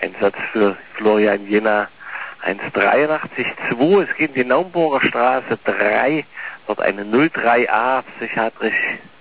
Einsatz für Florian Jenner 1,83,2. Es geht in die Naumburger Straße 3, dort eine 03a psychiatrisch